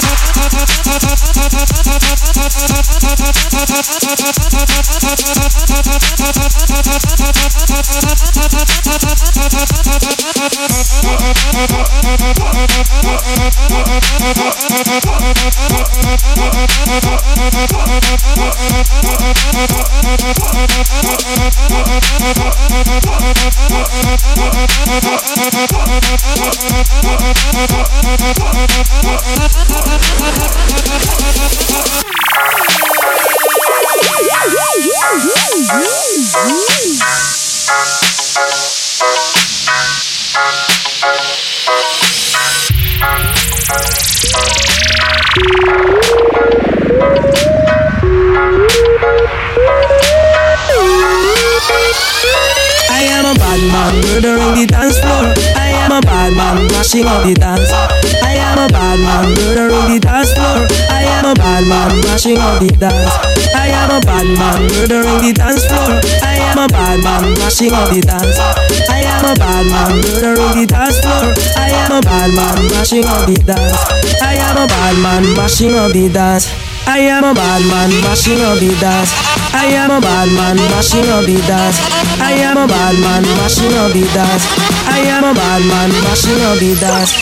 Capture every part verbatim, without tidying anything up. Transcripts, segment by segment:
I am a bad man, murdering the dance floor. I am a bad man, mashing up the dance. I am a bad man, murdering the dance floor. I am a bad man, mashing up the dance. I am a bad man, murdering the dance floor. I am a bad man, mashing up the dance. I am a bad man, murdering the dance floor. I am a bad man, mashing up the dance. I am a bad man, mashing up the dance. I am a bad man, mashing up the dance. I am a bad man, mashing up the dance. I am a bad man, mashing up the dance. I am a bad man, mashing up the dance.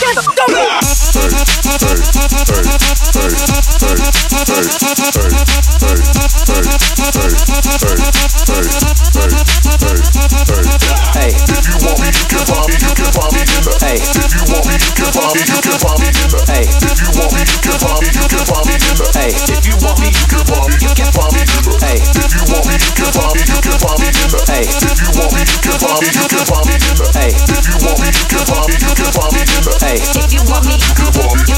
Hey, if you want me, you can find me, you can find me in the. Hey, if you want me, you can find me, you can find me in the. Hey, if you want me, you can find me, you can find me in the. Hey, if you want me, you can find me, you can find me in the. Hey, if you want me, you can find me, you can find me in the. Hey, if you want me, you can find me, you can find me in the. Hey, if you want me, you can find me, you can find me in the. Hey, if you want me, you can find me.